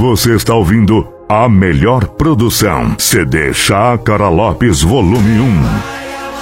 Você está ouvindo a melhor produção. CD Chácara Lopes Volume 1.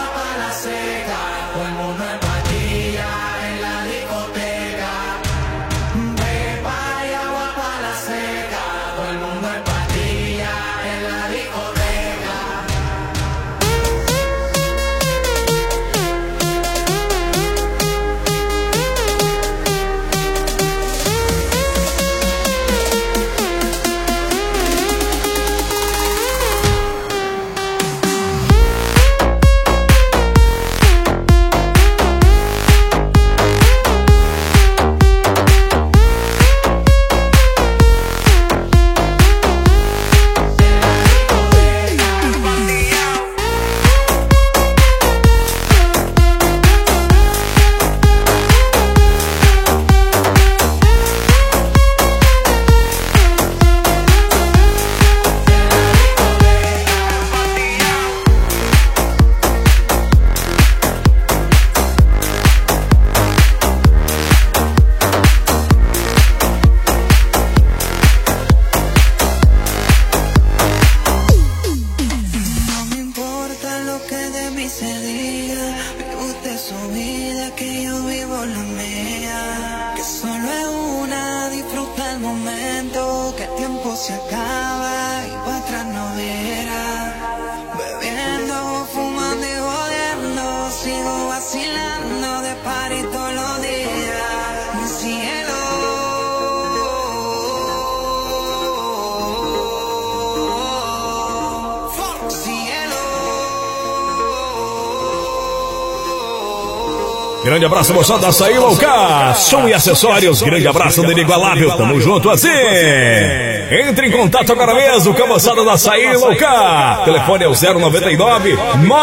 Grande abraço, moçada, Açaí Louca, som e acessórios, grande abraço do Inigualável, tamo junto assim. Entre em contato agora mesmo com a moçada da Açaí Louca. Telefone é o 099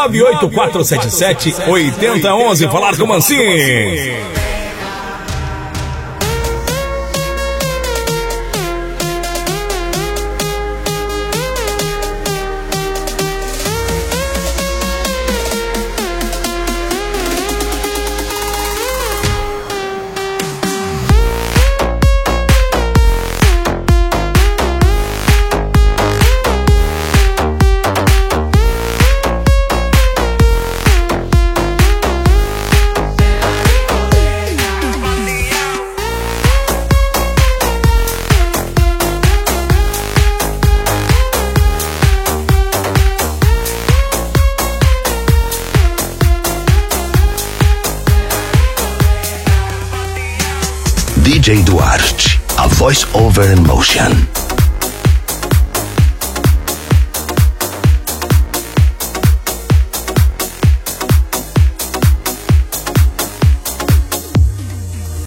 98477 8011, falar com o Mancini. DJ Duarte, a voice over in motion.